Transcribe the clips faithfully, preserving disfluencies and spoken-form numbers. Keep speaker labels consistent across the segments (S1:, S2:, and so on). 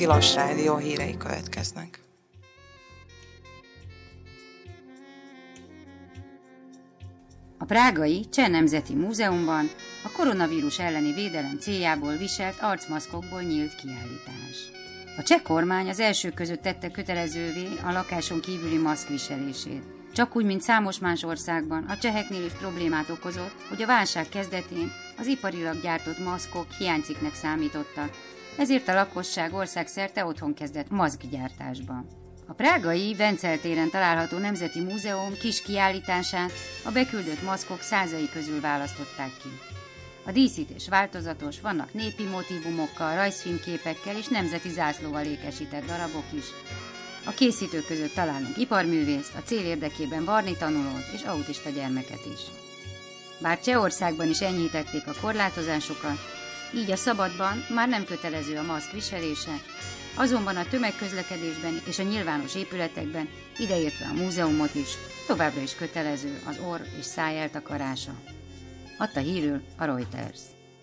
S1: Tilos Rádió hírei következnek.
S2: A prágai Cseh Nemzeti Múzeumban a koronavírus elleni védelem céljából viselt arcmaszkokból nyílt kiállítás. A cseh kormány az első között tette kötelezővé a lakáson kívüli maszkviselését. Csak úgy, mint számos más országban, a cseheknél is problémát okozott, hogy a válság kezdetén az iparilag gyártott maszkok hiánycikknek számítottak, ezért a lakosság országszerte otthon kezdett maszkgyártásba. A prágai Vencel téren található Nemzeti Múzeum kis kiállítását a beküldött maszkok százai közül választották ki. A díszítés változatos, vannak népi motívumokkal, rajzfilmképekkel és nemzeti zászlóval ékesített darabok is. A készítők között találunk iparművészt, a cél érdekében varni tanulót és autista gyermeket is. Bár Csehországban is enyhítették a korlátozásokat, így a szabadban már nem kötelező a maszk viselése, azonban a tömegközlekedésben és a nyilvános épületekben, ideértve a múzeumot is, továbbra is kötelező az orr és száj eltakarása. Adta hírül a Reuters.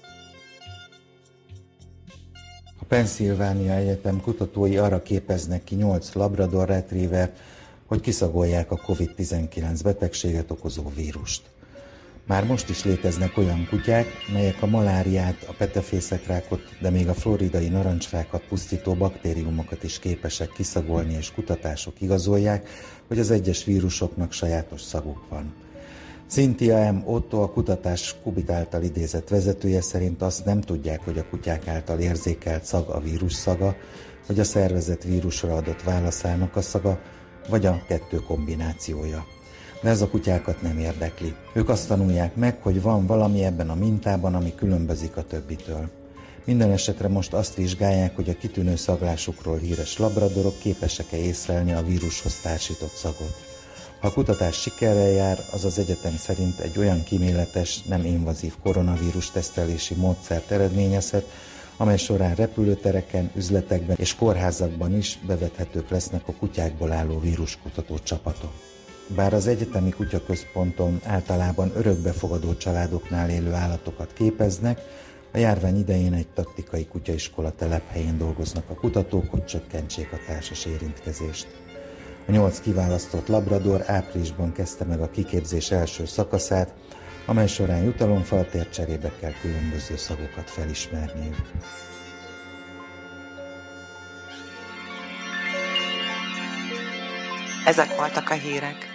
S3: A Pennsylvania Egyetem kutatói arra képeznek ki nyolc labrador retrievert, hogy kiszagolják a kovid tizenkilenc betegséget okozó vírust. Már most is léteznek olyan kutyák, melyek a maláriát, a petefészekrákot, de még a floridai narancsfákat pusztító baktériumokat is képesek kiszagolni, és kutatások igazolják, hogy az egyes vírusoknak sajátos szaguk van. Cynthia M. Otto, a kutatás Kubit által idézett vezetője szerint azt nem tudják, hogy a kutyák által érzékelt szag a vírus szaga, vagy a szervezet vírusra adott válaszának a szaga, vagy a kettő kombinációja. De ez a kutyákat nem érdekli. Ők azt tanulják meg, hogy van valami ebben a mintában, ami különbözik a többitől. Minden esetre most azt vizsgálják, hogy a kitűnő szaglásukról híres labradorok képesek-e észlelni a vírushoz társított szagot. Ha a kutatás sikerrel jár, az az egyetem szerint egy olyan kíméletes, nem invazív koronavírus tesztelési módszert eredményezhet, amely során repülőtereken, üzletekben és kórházakban is bevethetők lesznek a kutyákból álló víruskutató csapatok. Bár az egyetemi kutyaközponton általában örökbefogadó családoknál élő állatokat képeznek, a járvány idején egy taktikai kutyaiskola telephelyén dolgoznak a kutatók, hogy csökkentsék a társas érintkezést. A nyolc kiválasztott labrador áprilisban kezdte meg a kiképzés első szakaszát, amely során jutalomfaltért cserébe kell különböző szagokat felismerniük.
S1: Ezek voltak a hírek.